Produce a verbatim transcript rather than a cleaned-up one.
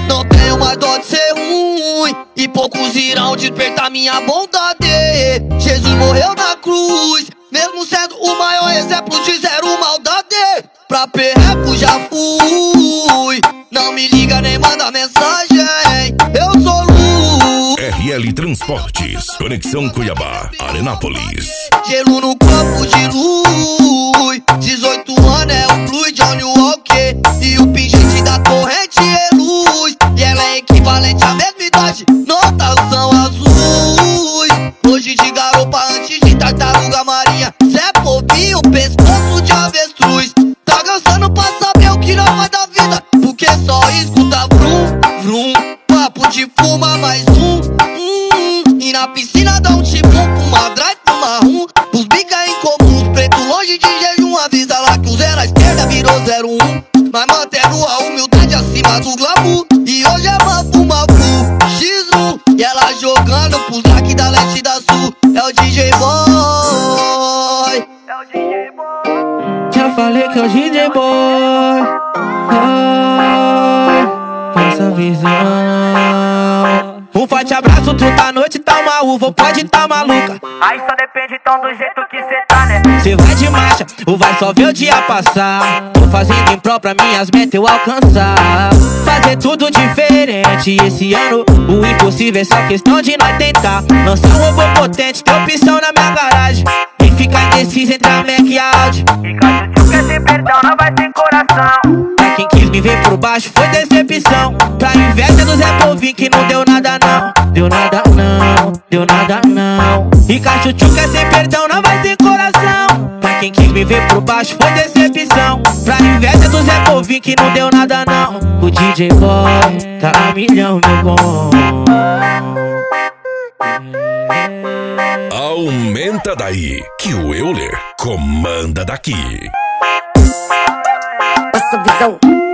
Não tenho mais dó de ser ruim, e poucos irão despertar minha bondade. Jesus morreu na cruz, mesmo sendo o maior exemplo de zero maldade. Pra perreco já fui, não me liga nem manda mensagem, eu sou luz. R L Transportes, Conexão Cuiabá, Arenápolis. Gelo no corpo de luz, dezoito anos é o Blue Johnny Walker, e o pingente da corrente é luz, e ela é equivalente à mesma idade, notas são azuis. Hoje de garopa antes de tartaruga marinha, Zé Povinho, pescoço de avestruz. Tá cansando pra saber o que não vai da vida, porque só escuta vrum, vrum. Papo de fuma mais um, hum, e na piscina dá um tipo, uma drive, uma rum. Os bica incomuns, preto longe de jejum. Avisa lá que o zero à esquerda virou zero um, mas mantendo a humildade acima do glamour. E hoje é mafu, mafu, X um, e ela jogando pros like da leste da sul. É o D J Boy, é o D J Boy. Já falei que é o D J Boy. Ai, essa visão. Um forte abraço, truta, a noite tá uma uva, pode tá maluca. Aí só depende então do jeito que cê tá, né? Cê vai de marcha, ou vai só ver o dia passar. Tô fazendo em prol pra minhas metas eu alcançar. Fazer tudo diferente esse ano, o impossível é só questão de nós tentar. Lançar um robô potente, ter opção na minha garagem. Quem fica indeciso entre a Mac e a Audi. E caso tu quer sem perdão, não vai sem coração. Pra quem quis me ver por baixo foi decepção. Pra inveja do Zé Povinho que não deu nada não. Deu nada não, deu nada não. E Cachuchu quer sem perdão, não vai sem coração. Pra quem quis me ver por baixo foi decepção. Pra inveja do Zé Povinho que não deu nada não. O D J Boy tá a milhão, meu bom. Aumenta daí, que o Euler comanda daqui. Essa visão.